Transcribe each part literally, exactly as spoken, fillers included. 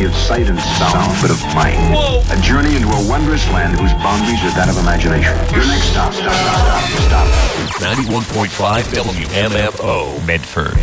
of sight and sound, but of mind. Whoa. A journey into a wondrous land whose boundaries are that of imagination. Your next stop, stop, stop, stop, stop. ninety-one point five W M F O, Medford.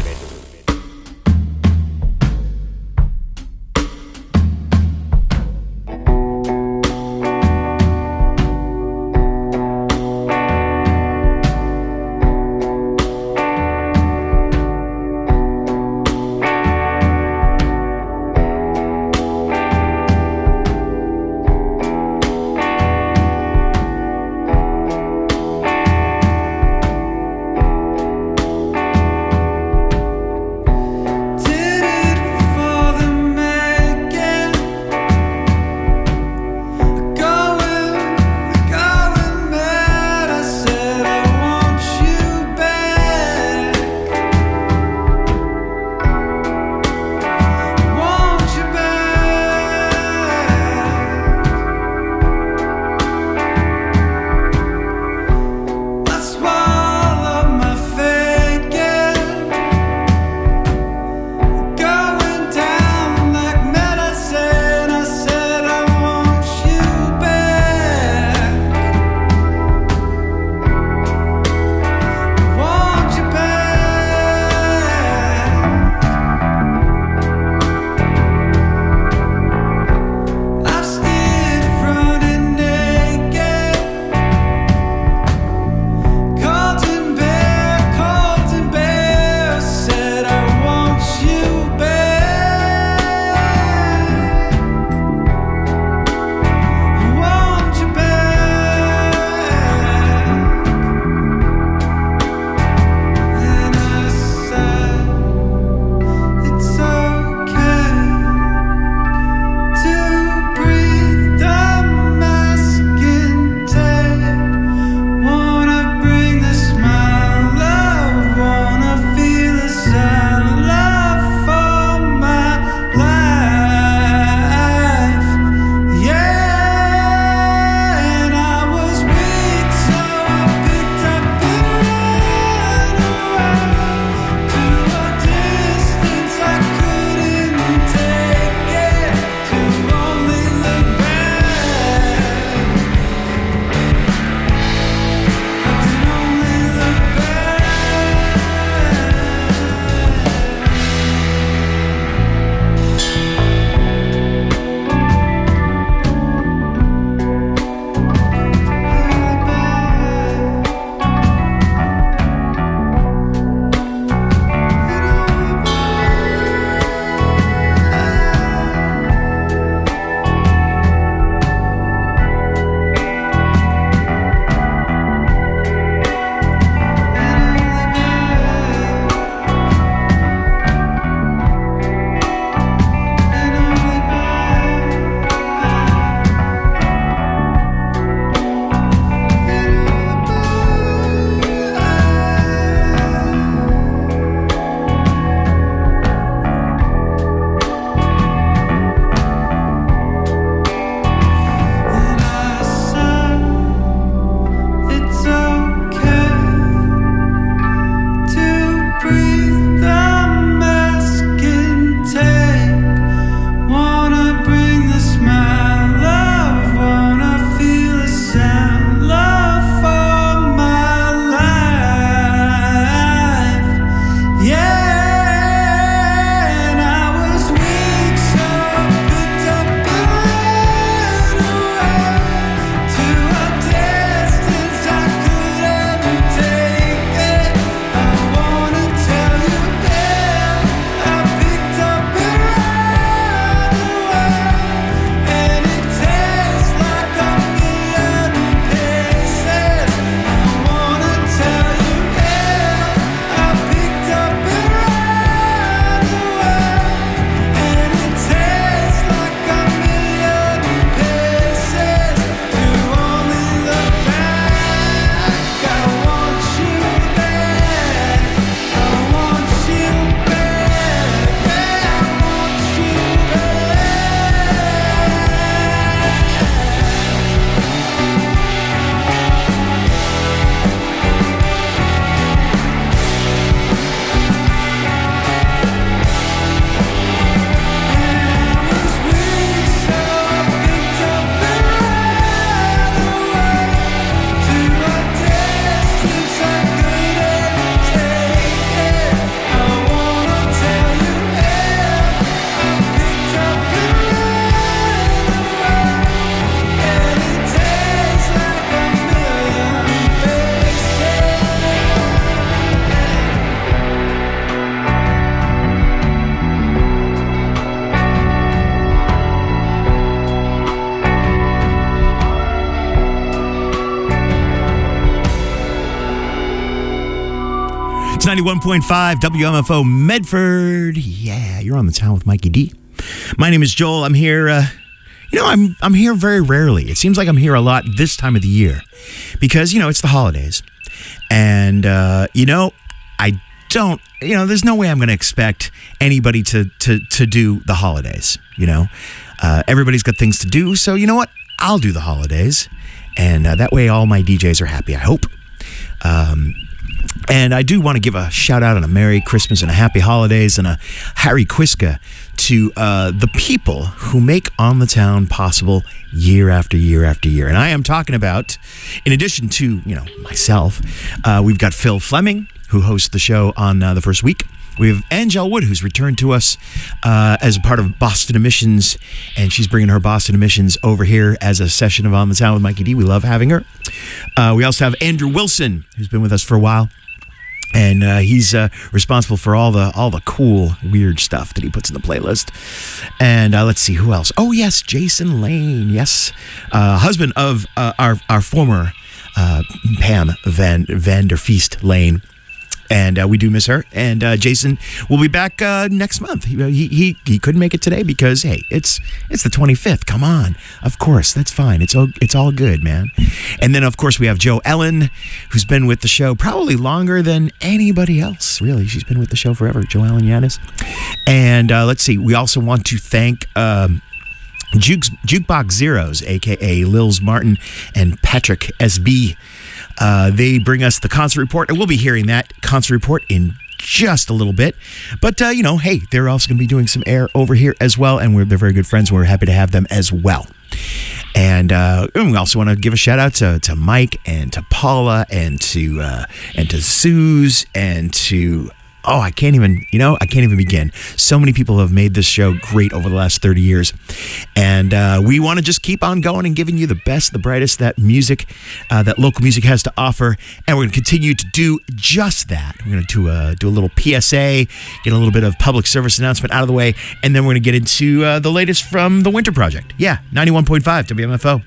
It's ninety-one point five W M F O Medford. Yeah, you're on the town with Mikey D. My name is Joel. I'm here, uh, you know, I'm I'm here very rarely. It seems like I'm here a lot this time of the year because, you know, it's the holidays. And, uh, you know, I don't, you know, there's no way I'm going to expect anybody to, to, to do the holidays, you know. Uh, everybody's got things to do, so you know what? I'll do the holidays. And uh, that way all my D Js are happy, I hope. Um... And I do want to give a shout out and a Merry Christmas and a Happy Holidays and a Harry Quiska to uh, the people who make On the Town possible year after year after year. And I am talking about, in addition to, you know, myself, uh, we've got Phil Fleming, who hosts the show on uh, the first week. We have Angel Wood, who's returned to us uh, as a part of Boston Emissions, and she's bringing her Boston Emissions over here as a session of On the Town with Mikey D. We love having her. Uh, we also have Andrew Wilson, who's been with us for a while. And uh, he's uh, responsible for all the all the cool, weird stuff that he puts in the playlist. And uh, let's see, who else? Oh, yes, Jason Lane. Yes, uh, husband of uh, our our former uh, Pam Van Vanderfeast Lane. And uh, we do miss her. And uh, Jason will be back uh, next month. He, he he he couldn't make it today because, hey, it's it's the twenty-fifth. Come on. Of course, that's fine. It's all, it's all good, man. And then, of course, we have Joe Ellen, who's been with the show probably longer than anybody else, really. She's been with the show forever, Joe Ellen Yanis. And uh, let's see, we also want to thank... Um, Jukes, Jukebox Zeros, a k a. Lils Martin and Patrick S B. Uh, they bring us the concert report, and we'll be hearing that concert report in just a little bit. But, uh, you know, hey, they're also going to be doing some air over here as well, and we're, they're very good friends. We're happy to have them as well. And, uh, and we also want to give a shout out to, to Mike and to Paula and to uh, and to Suze and to... Oh, I can't even, you know, I can't even begin. So many people have made this show great over the last thirty years. And uh, we want to just keep on going and giving you the best, the brightest that music, uh, that local music has to offer. And we're going to continue to do just that. We're going to do a, do a little P S A, get a little bit of public service announcement out of the way. And then we're going to get into uh, the latest from the Winter Project. Yeah, ninety-one point five W M F O.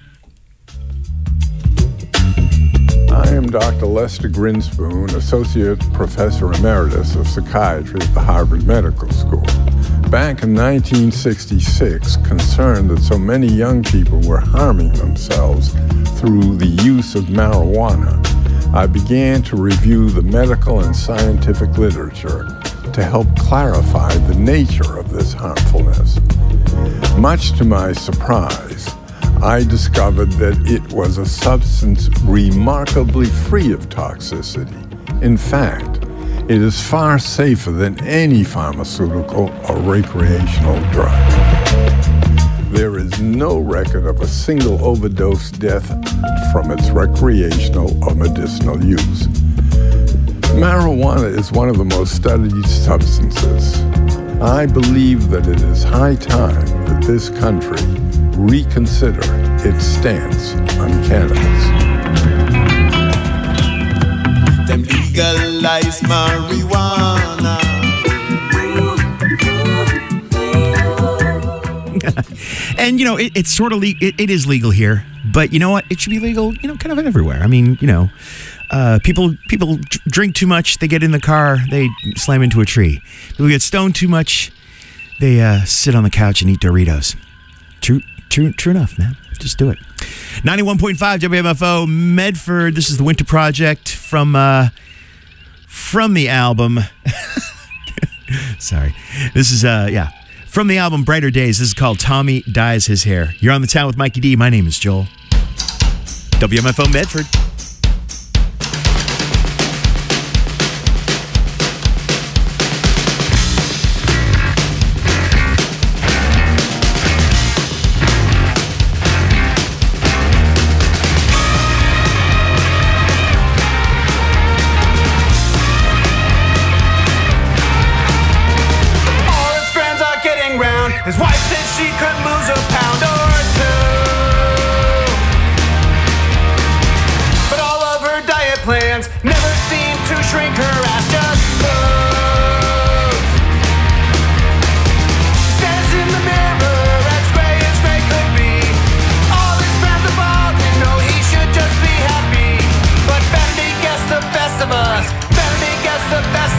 I am Doctor Lester Grinspoon, Associate Professor Emeritus of Psychiatry at the Harvard Medical School. Back in nineteen sixty-six, concerned that so many young people were harming themselves through the use of marijuana, I began to review the medical and scientific literature to help clarify the nature of this harmfulness. Much to my surprise, I discovered that it was a substance remarkably free of toxicity. In fact, it is far safer than any pharmaceutical or recreational drug. There is no record of a single overdose death from its recreational or medicinal use. Marijuana is one of the most studied substances. I believe that it is high time that this country reconsider its stance on cannabis. Them legalize marijuana. And, you know, it, it's sort of, le- it, it is legal here, but you know what? It should be legal, you know, kind of everywhere. I mean, you know, uh, people people drink too much, they get in the car, they slam into a tree. People get stoned too much, they uh, sit on the couch and eat Doritos. True. True, true enough, man. Just do it. ninety-one point five W M F O Medford. This is the Winter Project from uh, from the album. Sorry, this is uh, yeah from the album Brighter Days. This is called Tommy Dyes His Hair. You're on the town with Mikey D. My name is Joel. W M F O Medford. His wife said she could lose a pound or two, but all of her diet plans never seem to shrink her ass, just moves. She stands in the mirror as gray as gray could be. All his friends above him know he should just be happy, but vanity gets the best of us. Vanity gets the best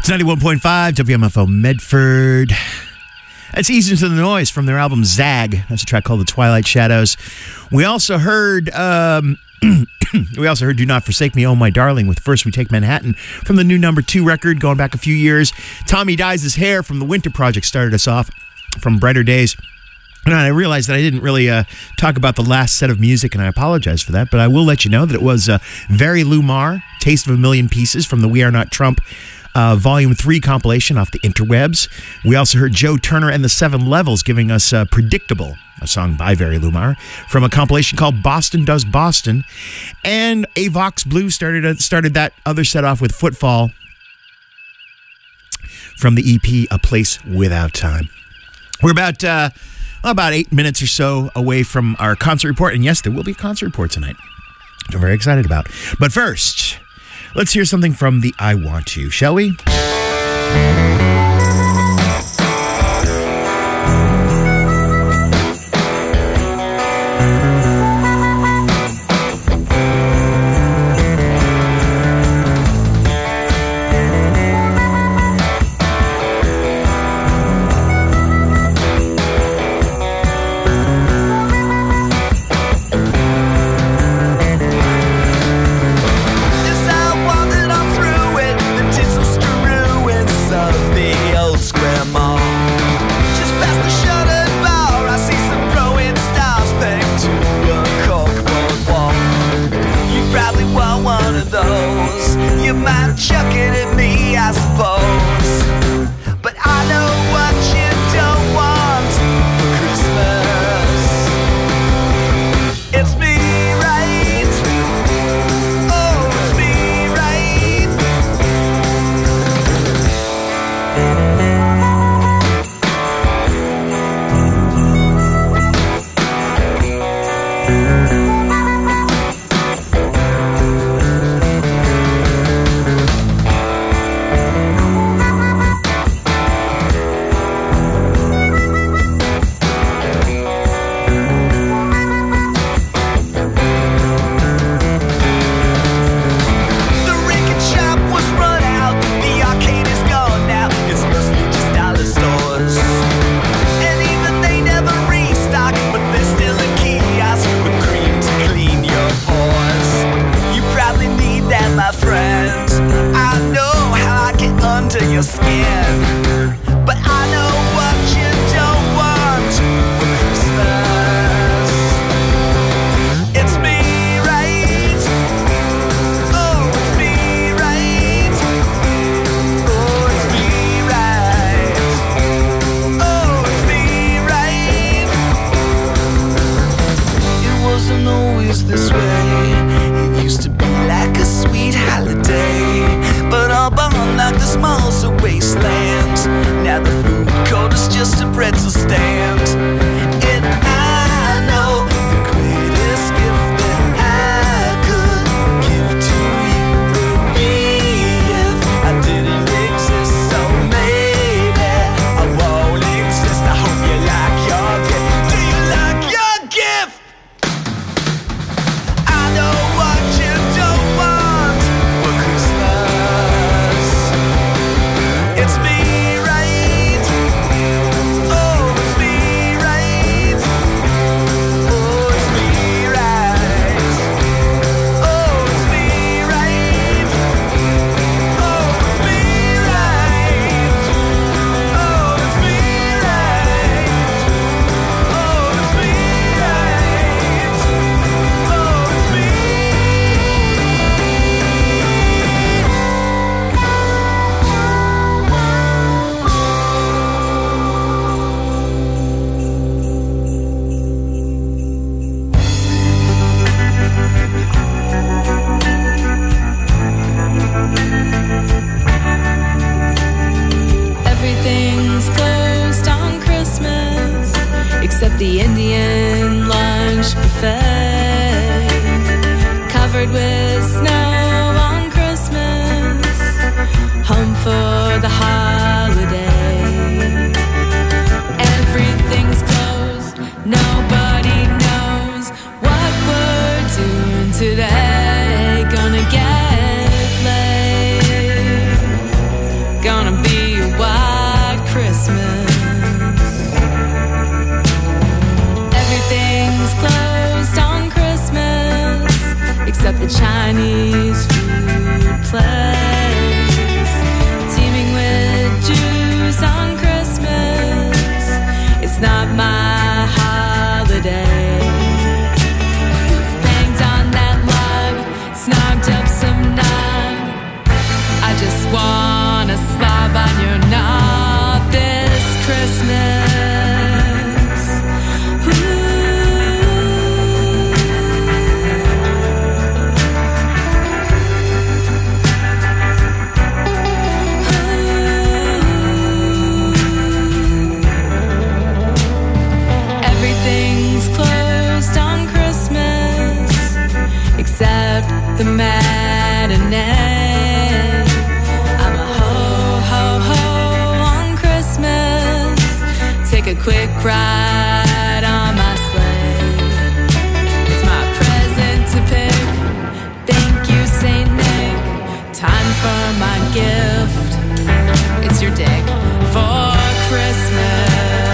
It's ninety-one point five W M F O Medford. That's Ease Into the Noise from their album Zag. That's a track called The Twilight Shadows. We also heard um, we also heard Do Not Forsake Me, Oh My Darling with First We Take Manhattan from the new number two record going back a few years. Tommy Dyes His Hair from the Winter Project started us off from Brighter Days. And I realized that I didn't really uh, talk about the last set of music, and I apologize for that, but I will let you know that it was uh, Very Lumar, Taste of a Million Pieces from the We Are Not Trump Uh, Volume three compilation off the interwebs. We also heard Joe Turner and the Seven Levels giving us uh, Predictable, a song by Very Lumar, from a compilation called Boston Does Boston. And Avox Blue started, uh, started that other set off with Footfall from the E P A Place Without Time. We're about, uh, about eight minutes or so away from our concert report. And yes, there will be a concert report tonight, which I'm very excited about. But first, let's hear something from the I Want To, shall we? Wasteland. Chinese food place, teeming with Jews on Christmas. It's not my holiday. We've banged on that log, snogged up some nog. I just wanna slob on your knob this Christmas. Except the matinee. I'm a ho-ho-ho on Christmas. Take a quick ride on my sleigh. It's my present to pick. Thank you, Saint Nick. Time for my gift. It's your dick for Christmas.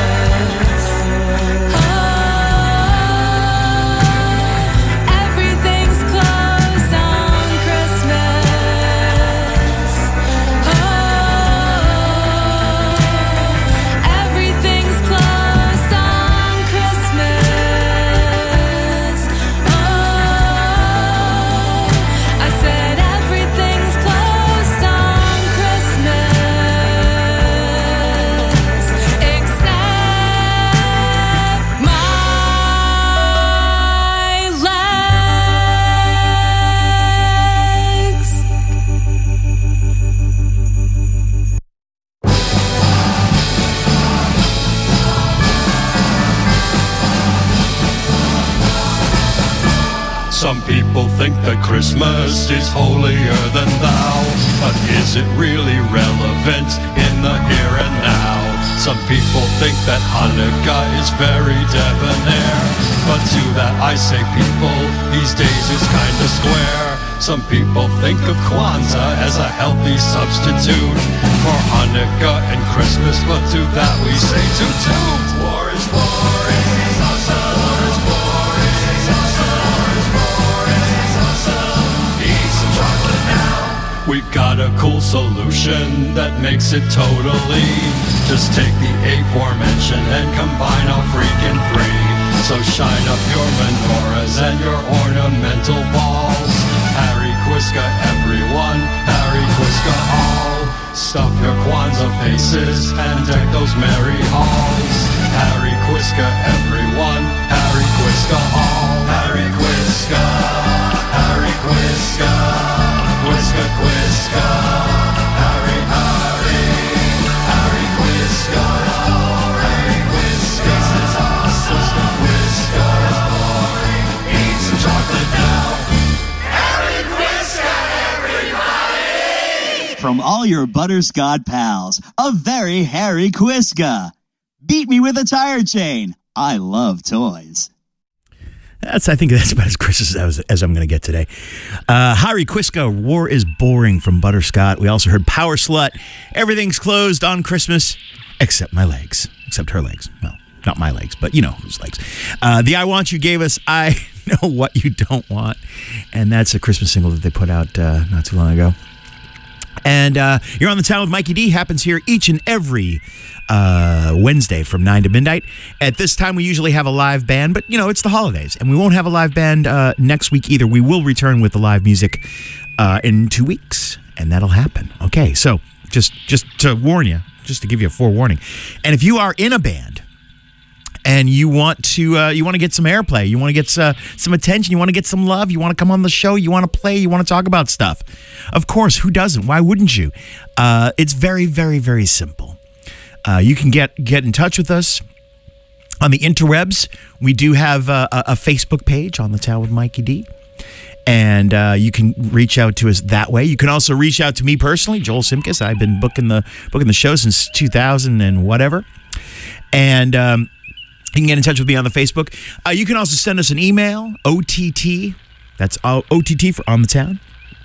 Some people think that Christmas is holier than thou, but is it really relevant in the here and now? Some people think that Hanukkah is very debonair, but to that I say people, these days is kinda square. Some people think of Kwanzaa as a healthy substitute for Hanukkah and Christmas, but to that we say toot toot. War is boring, it's awesome. War is boring, it's awesome. War is boring, it's awesome. Eat some chocolate now. We've got a cool solution that makes it totally. Just take the aforementioned and combine all freaking three. So shine up your menorahs and your ornamental balls. Harry Quizka everyone, Harry Quizka all. Stuff your Kwanzaa faces and deck those merry halls. Harry Quizka everyone, Harry Quizka all. Harry Quizka, Harry Quizka, Quizka Quizka, Harry Harry, Harry Quizka, Harry Quizka, this is awesome. Quizka is boring, eat some chocolate now. From all your butterscotch pals, a very hairy Quizka. Beat me with a tire chain. I love toys. That's, I think that's about as Chris as, as I'm going to get today. Uh, Harry Quizka, War is Boring from Butterscotch. We also heard Power Slut. Everything's closed on Christmas, except my legs. Except her legs. Well, not my legs, but you know whose legs. Uh, the I Want You gave us I Know What You Don't Want. And that's a Christmas single that they put out uh, not too long ago. And uh, You're on the Town with Mikey D happens here each and every uh, Wednesday from nine to midnight. At this time, we usually have a live band, but, you know, it's the holidays. And we won't have a live band uh, next week either. We will return with the live music uh, in two weeks, and that'll happen. Okay, so just, just to warn you, just to give you a forewarning. And if you are in a band, and you want to uh, you want to get some airplay, you want to get uh, some attention, you want to get some love, you want to come on the show, you want to play, you want to talk about stuff. Of course, who doesn't? Why wouldn't you? Uh, it's very, very, very simple. Uh, you can get get in touch with us on the interwebs. We do have uh, a, a Facebook page, On the Town with Mikey D. And uh, you can reach out to us that way. You can also reach out to me personally, Joel Simkus. I've been booking the booking the show since two thousand and whatever. And um, you can get in touch with me on the Facebook. Uh, you can also send us an email, O T T. That's O T T for On the Town,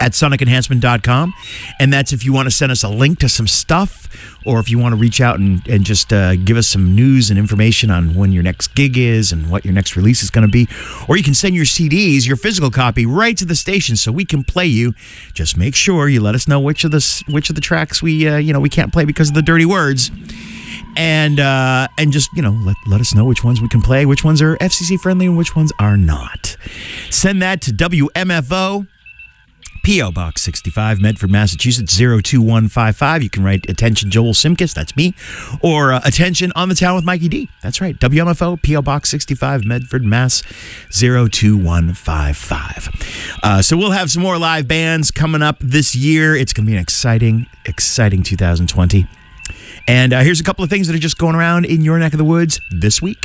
at sonic enhancement dot com. And that's if you want to send us a link to some stuff, or if you want to reach out and, and just uh, give us some news and information on when your next gig is and what your next release is going to be. Or you can send your C Ds, your physical copy, right to the station so we can play you. Just make sure you let us know which of the, which of the tracks we, uh, you know, we can't play because of the dirty words. And uh, and just, you know, let, let us know which ones we can play, which ones are F C C friendly and which ones are not. Send that to W M F O, P O Box sixty-five, Medford, Massachusetts, zero two one five five. You can write attention Joel Simkus, that's me, or uh, attention On the Town with Mikey D. That's right, W M F O, P O Box sixty-five, Medford, Mass, zero two one five five. Uh, so we'll have some more live bands coming up this year. It's going to be an exciting, exciting two thousand twenty. And uh, here's a couple of things that are just going around in your neck of the woods this week.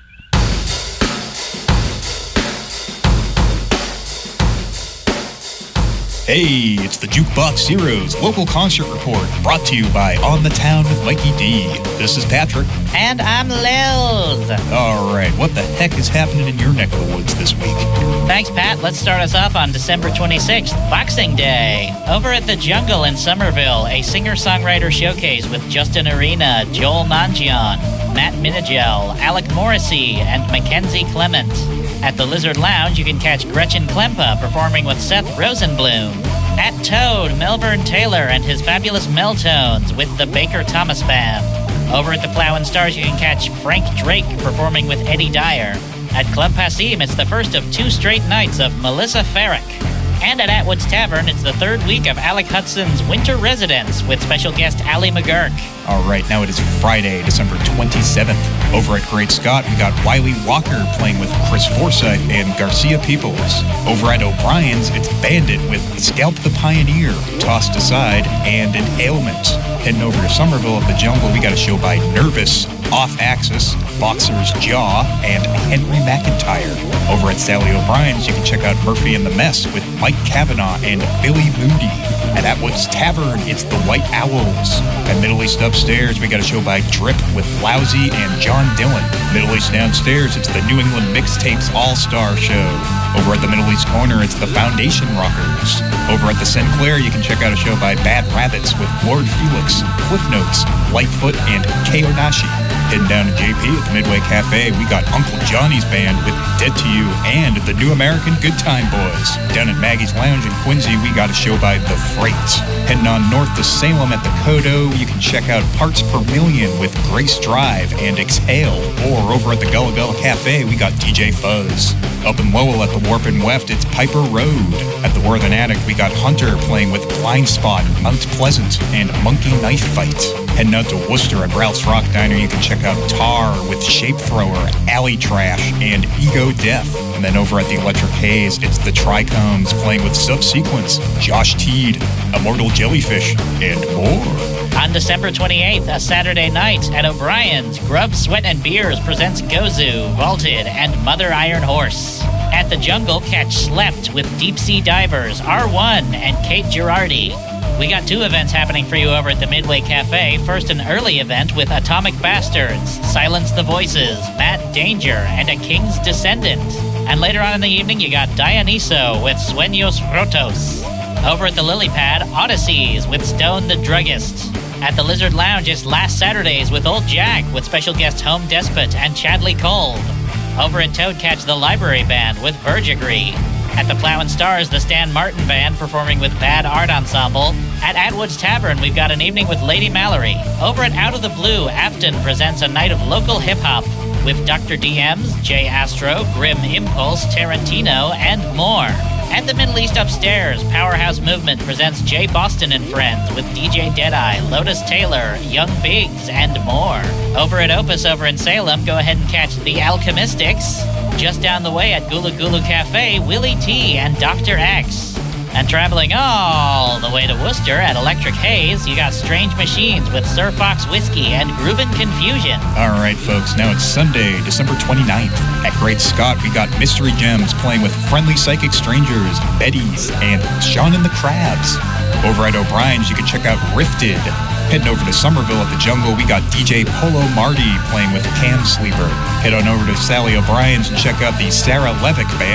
Hey, it's the Jukebox Heroes local concert report, brought to you by On the Town with Mikey D. This is Patrick. And I'm Lils. All right, what the heck is happening in your neck of the woods this week? Thanks, Pat. Let's start us off on December twenty-sixth, Boxing Day. Over at the Jungle in Somerville, a singer-songwriter showcase with Justin Arena, Joel Nanjian, Matt Minigel, Alec Morrissey, and Mackenzie Clement. At the Lizard Lounge, you can catch Gretchen Klempa performing with Seth Rosenblum. At Toad, Melbourne Taylor and his fabulous Meltones with the Baker Thomas Band. Over at the Plow and Stars, you can catch Frank Drake performing with Eddie Dyer. At Club Passim, it's the first of two straight nights of Melissa Farrick. And at Atwood's Tavern, it's the third week of Alec Hudson's Winter Residence with special guest Allie McGurk. All right, now it is Friday, December twenty-seventh. Over at Great Scott, we got Wiley Walker playing with Chris Forsyth and Garcia Peoples. Over at O'Brien's, it's Bandit with Scalp the Pioneer, Tossed Aside, and An Ailment. Heading over to Somerville at the Jungle, we got a show by Nervous, Off Axis, Boxer's Jaw, and Henry McIntyre. Over at Sally O'Brien's, you can check out Murphy and the Mess with Mike Kavanaugh and Billy Moody. At Atwood's Tavern, it's the White Owls. At Middle East Upstairs, we got a show by Drip with Lousy and John Dillon. Middle East Downstairs, it's the New England Mixtapes All-Star Show. Over at the Middle East Corner, it's the Foundation Rockers. Over at the Sinclair, you can check out a show by Bad Rabbits with Lord Felix, Cliff Notes, Lightfoot, and Keonashi. Heading down to J P at the Midway Cafe, we got Uncle Johnny's band with Dead to You and the New American Good Time Boys. Down at Maggie's Lounge in Quincy, we got a show by The Freight. Heading on north to Salem at the Kodo, you can check out Parts Per Million with Grace Drive and Exhale. Or over at the Gullah Gullah Cafe, we got D J Fuzz. Up in Lowell at the Warp and Weft, it's Piper Road. At the Worthen Attic, we got Hunter playing with Blind Spot, Mount Pleasant, and Monkey Knife Fight. Heading out to Worcester at Ralph's Rock Diner, you can check out Tar with Shape Thrower, Alley Trash, and Ego Death. And then over at the Electric Haze, it's the Trichomes playing with Subsequence, Josh Teed, Immortal Jellyfish, and more. On December twenty-eighth, a Saturday night at O'Brien's, Grub, Sweat, and Beers presents Gozu, Vaulted, and Mother Iron Horse. At the Jungle, catch Slept with Deep Sea Divers, R one, and Kate Girardi. We got two events happening for you over at the Midway Cafe. First, an early event with Atomic Bastards, Silence the Voices, Matt Danger, and A King's Descendant. And later on in the evening, you got Dionyso with Sueños Rotos. Over at the Lily Pad, Odysseys with Stone the Druggist. At the Lizard Lounge, it's Last Saturdays with Old Jack with special guest Home Despot and Chadley Kolb. Over at Toad, catch the Library Band with Verdigris. At the Plow and Stars, the Stan Martin Band performing with Bad Art Ensemble. At Atwood's Tavern, we've got an evening with Lady Mallory. Over at Out of the Blue, Afton presents a night of local hip-hop with Doctor D Ms, Jay Astro, Grim Impulse, Tarantino, and more. At the Middle East Upstairs, Powerhouse Movement presents Jay Boston and Friends with D J Deadeye, Lotus Taylor, Young Biggs, and more. Over at Opus over in Salem, go ahead and catch The Alchemistics. Just down the way at Gulu Gulu Cafe, Willie T and Doctor X. And traveling all the way to Worcester at Electric Haze, you got Strange Machines with Sir Fox Whiskey and Groovin' Confusion. All right, folks, now it's Sunday, December twenty-ninth. At Great Scott, we got Mystery Gems playing with Friendly Psychic Strangers, Betty's, and Sean and the Crabs. Over at O'Brien's, you can check out Rifted. Heading over to Somerville at the Jungle, we got D J Polo Marty playing with Cam Sleeper. Head on over to Sally O'Brien's and check out the Sarah Levick Band.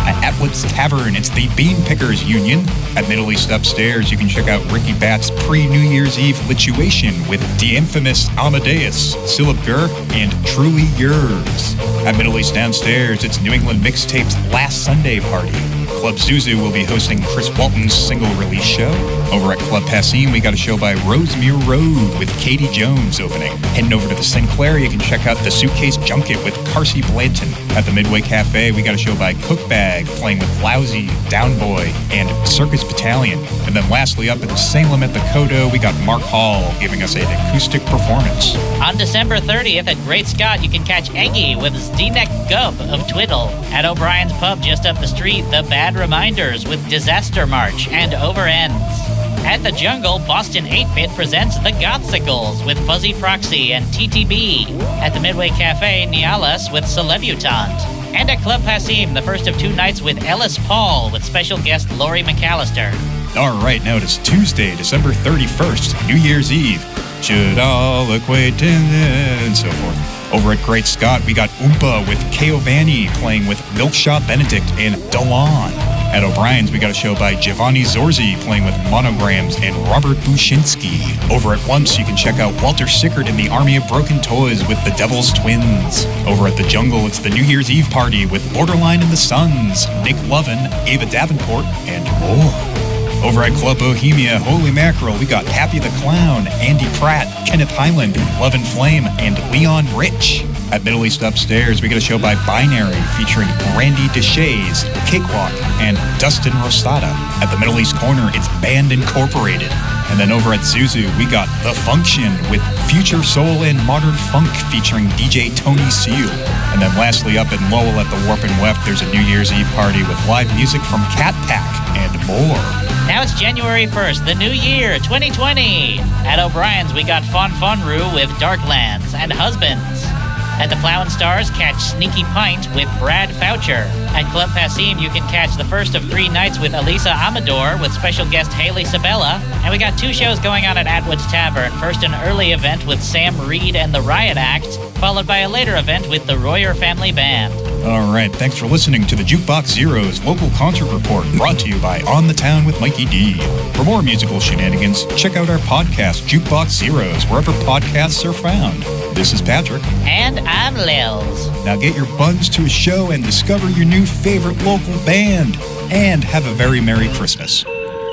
At Atwood's Tavern, it's the Bean Pickers Union. At Middle East Upstairs, you can check out Ricky Bat's pre-New Year's Eve lituation with the infamous Amadeus, Silibgur, and Truly Yours. At Middle East Downstairs, it's New England Mixtape's Last Sunday Party. Club Zuzu will be hosting Chris Walton's single release show. Over at Club Passim, we got a show by Rosemere Road with Katie Jones opening. Heading over to the Sinclair, you can check out the Suitcase Junket with Carsey Blanton. At the Midway Cafe, we got a show by Cookbag playing with Lousy, Downboy, and Circus Battalion. And then lastly, up in Salem at the Kodo, we got Mark Hall giving us an acoustic performance. On December thirtieth at Great Scott, you can catch Eggy with Zdenek Gub of Twiddle. At O'Brien's Pub just up the street, The Bad Reminders with Disaster March and Over Ends. At the Jungle, Boston eight-Bit presents The Gothsicles with Fuzzy Proxy and T T B. At the Midway Cafe, Nialas with Celebutant. And at Club Passim, the first of two nights with Ellis Paul with special guest Laurie McAllister. All right, now it is Tuesday, December thirty-first, New Year's Eve. Should all acquaintance and so forth. Over at Great Scott, we got Oompa with K O Vanny playing with Milkshaw Benedict and Dalan. At O'Brien's, we got a show by Giovanni Zorzi playing with Monograms and Robert Bushinsky. Over at Once, you can check out Walter Sickert and the Army of Broken Toys with the Devil's Twins. Over at the Jungle, it's the New Year's Eve party with Borderline and the Sons, Nick Lovin, Ava Davenport, and more. Over at Club Bohemia, Holy Mackerel, we got Happy the Clown, Andy Pratt, Kenneth Hyland, Love and Flame, and Leon Rich. At Middle East Upstairs, we get a show by Binary featuring Randy Deshays, Cakewalk, and Dustin Rosada. At the Middle East Corner, it's Band Incorporated. And then over at Zuzu, we got The Function with Future Soul and Modern Funk featuring D J Tony Seal. And then lastly, up in Lowell at the Warp and Weft, there's a New Year's Eve party with live music from Cat Pack and more. Now it's January first, the new year, twenty twenty. At O'Brien's, we got Fon Fonru with Darklands and Husbands. At the Plow and Stars, catch Sneaky Pint with Brad Foucher. At Club Passim, you can catch the first of three nights with Elisa Amador with special guest Haley Sabella. And we got two shows going on at Atwood's Tavern. First, an early event with Sam Reed and the Riot Act, followed by a later event with the Royer Family Band. All right, thanks for listening to the Jukebox Zeros local concert report, brought to you by On the Town with Mikey D. For more musical shenanigans, check out our podcast, Jukebox Zeros, wherever podcasts are found. This is Patrick. And I'm Lils. Now get your buns to a show and discover your new favorite local band. And have a very Merry Christmas.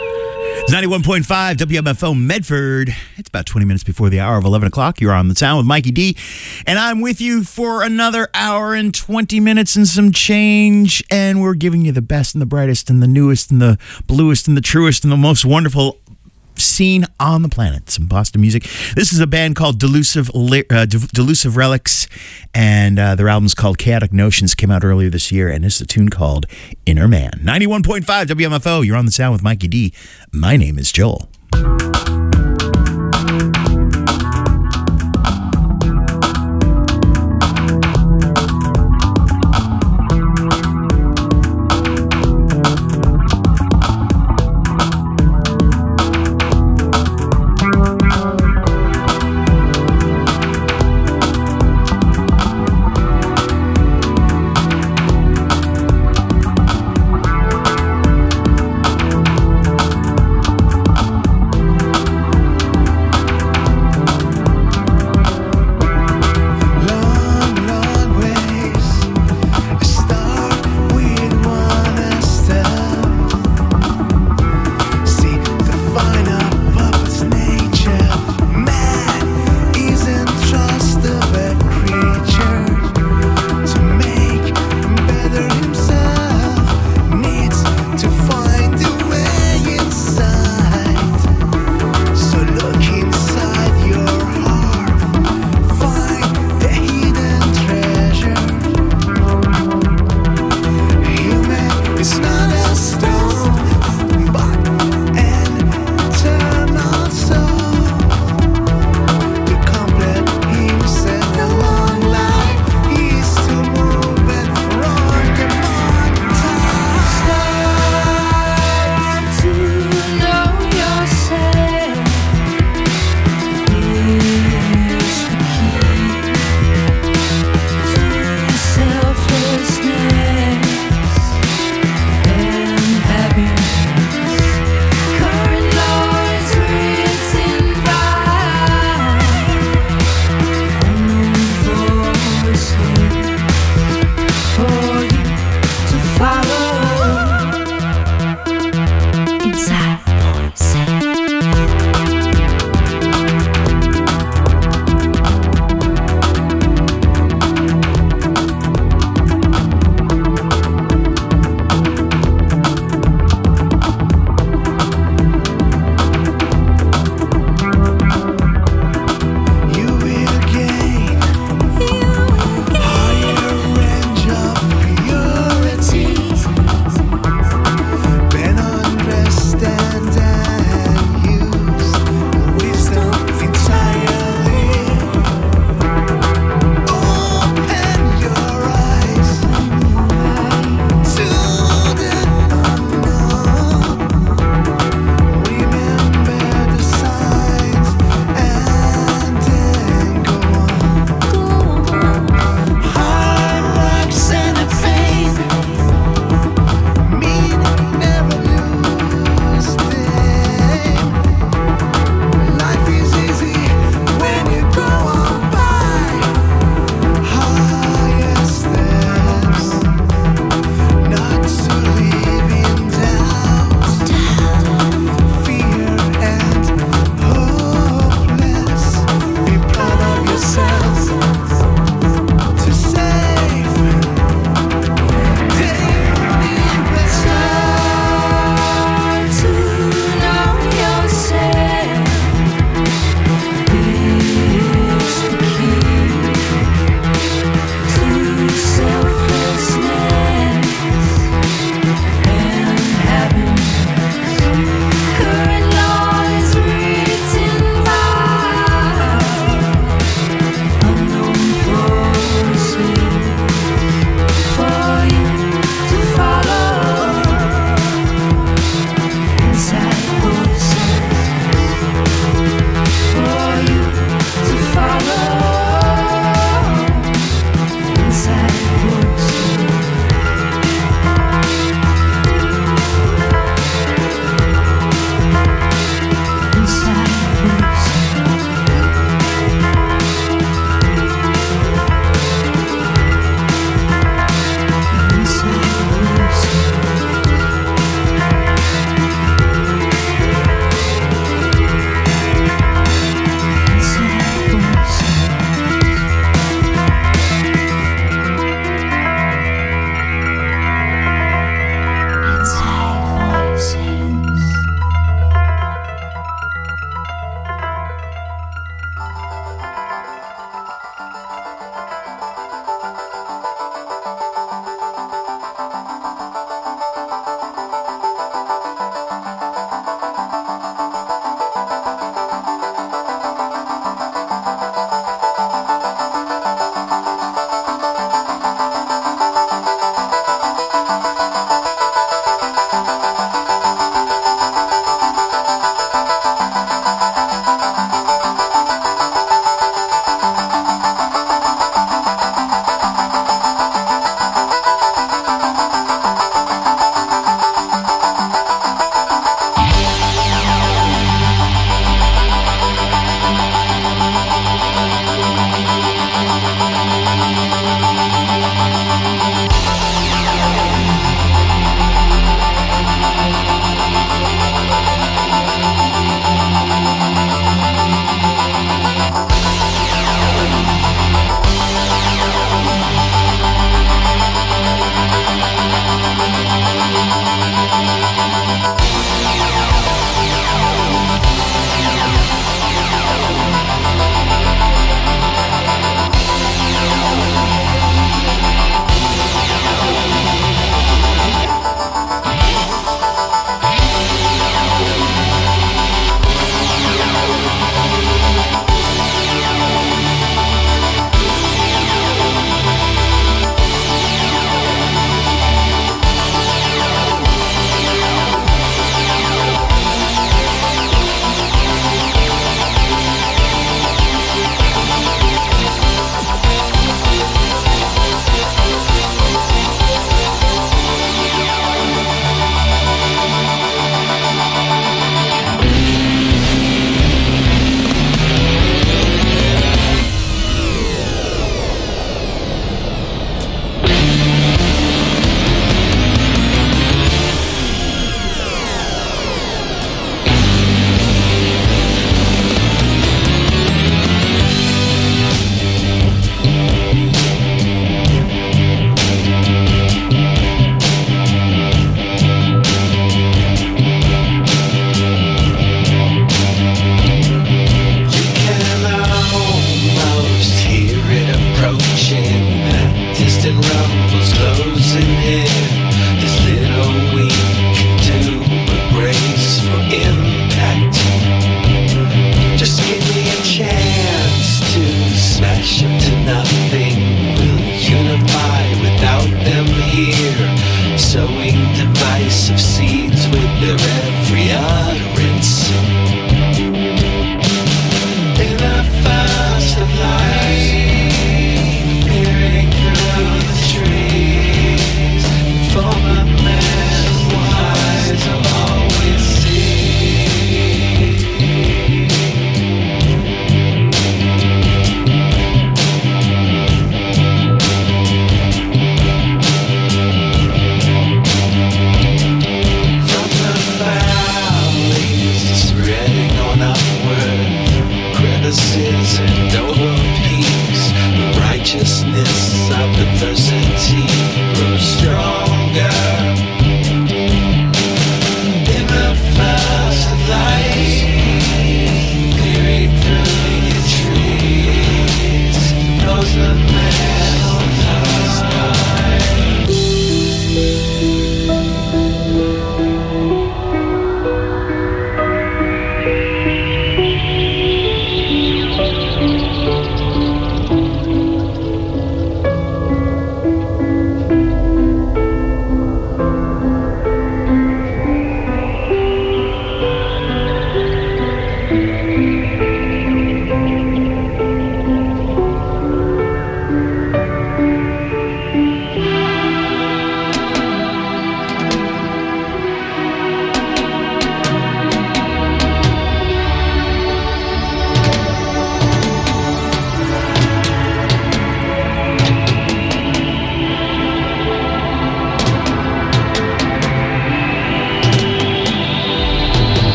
It's ninety-one point five W M F O Medford. It's about twenty minutes before the hour of eleven o'clock. You're on the Town with Mikey D. And I'm with you for another hour and twenty minutes and some change. And we're giving you the best and the brightest and the newest and the bluest and the truest and the most wonderful scene on the planet. Some Boston music. This is a band called Delusive, uh, Delusive Relics. And uh, their album's called Chaotic Notions. Came out earlier this year. And this is a tune called Inner Man. ninety-one point five W M F O. You're on the Sound with Mikey D. My name is Joel.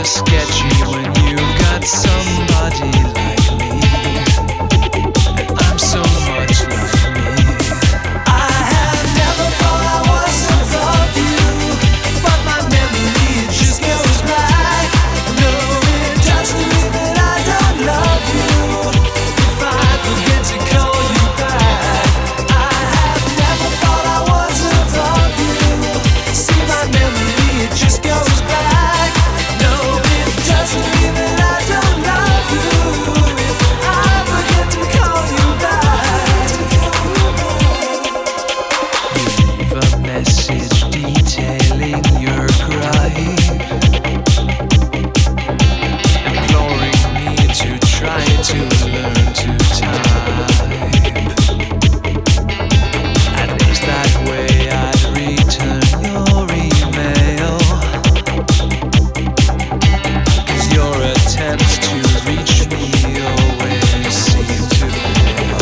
sketchy when you've got somebody like me. And I'm so much like me. I have never thought I was above you, but my memory just goes black. No, it doesn't mean that I don't love you if I forget to call you back. I have never thought I was above you. See, my memory, it just goes back. No, it doesn't mean that I don't love you if I forget to call you back. You leave a message detailing your gripe, imploring me to try to learn to type. At least that way I'd return your email, 'cause your attempts to reach me always seem to fail.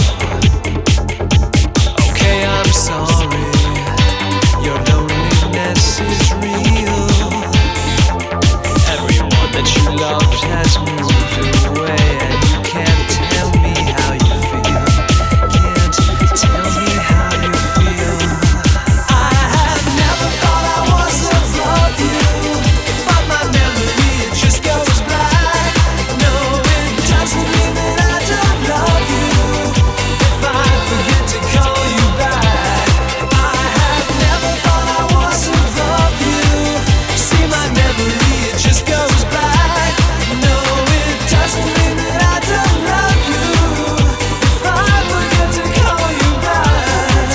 Okay, I'm sorry, your loneliness is real. Everyone that you loved has moved away, and you can't tell me how you feel. Can't tell me how you feel. I have never thought I was above you, but my memory, it just goes black. No, it doesn't mean that I don't love you if I forget to call you back. I have never thought I was above you. See, my memory, it just goes black. No, it doesn't mean that I don't love you if I forget to call you back.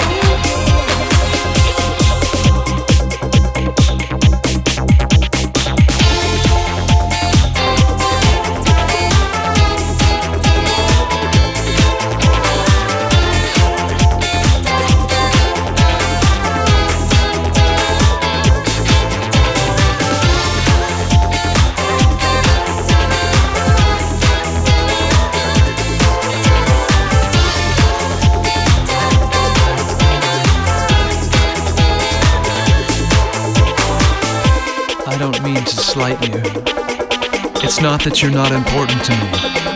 I don't mean to slight you. It's not that you're not important to me.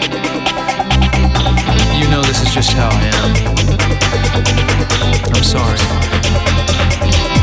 You know this is just how I am. I'm sorry.